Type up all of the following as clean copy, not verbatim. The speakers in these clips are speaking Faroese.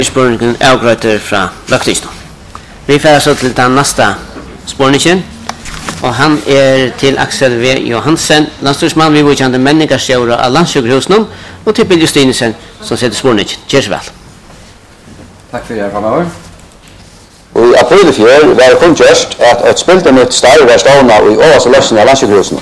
Spurningen avgrøter fra Løgtisen. Vi får så til den neste spurningen, og han til Axel V. Johansen, landstyrsmann, vi godkjente menningarstjåre av Landssjukhusen, og til Bill Justinesen, som setter spurningen. Kjør så vel. Takk for det, fremover. Og i april i fjør var det kun gjørst at et spilte nytt starv var stående i overste løsning av Landssjukhusen.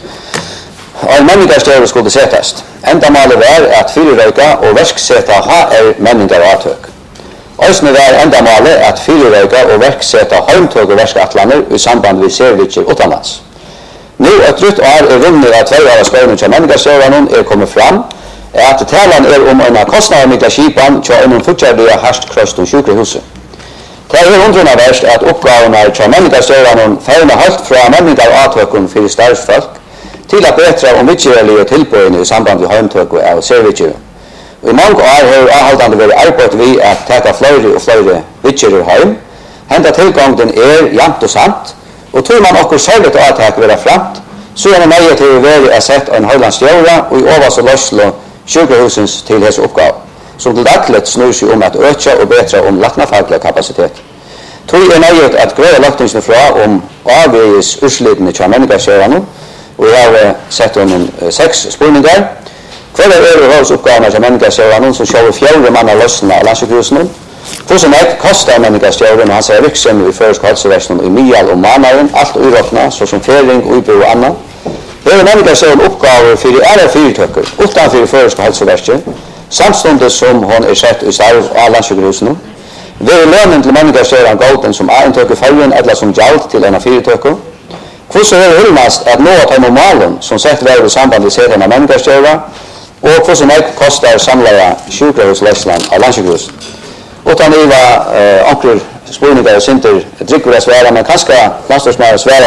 Og menningarstjåre skulle settest. Endamålet var at fyrrøyka og verkseta HR menningar og avtøk. Øysene var endamålet at fyrrøyka og verkseta heimtøk og verskatlaner i samband med servitjer utenlands. Nå et drutt år vunnet av 2 års spørsmål til menningarstjåren kommet fram, at talan om en kostnadermidla skipan til en fortsatt harst krøst om sjukrehuset. Det undrende verst at oppgavene til menningarstjåren ferner helt fra menningar og avtøkken for starfsfolk, til at betra om vidtjørlige tilbøyene i samband med heimtøk og servitjer. I mange år har avholdende vært arbeidt vi at teka flere og flere vidtjører heim. Henda tilgangen jevnt og sant, og tror man okkur særligt avtak være framt, så det nøye til å være sett en høylandsstjåra og i overs og løslo sjukhusens til hese oppgave, som til dagligt snur seg om at øke og betra om laknafaglig kapasitet. Tror nøye at greie løgtingsene fra om avveges utslidende til menningarstjårene, og jeg har sett om 6 spurningar. Hver hovedsoppgavene til menningarstjårene som sjåver 4 mann av løsene av Landssjukhusen. Hvordan koster menningarstjårene hans virksomhet i først helsevesenet i Mial og Manaren, alt uråkna, såsom fering, utbo og annet. Her menningarstjårene oppgaver for de fyrtøkker, utenfor først helsevesenet, samståndet som hun sett i starv av Landssjukhusen. Vi lønnen til menningarstjårene golden som intøkker fergen eller som gjald til en av fyrtøkker. Hvordan er det hyllmast at nå at han malen som sett var i samband med serien av menningarstjårene, og hvordan koster samleie sjukhusleisland av Landssjukhusen. Utan det var anker spurningar og sinter drikker å svære, men kanskje landstyrsmannen svære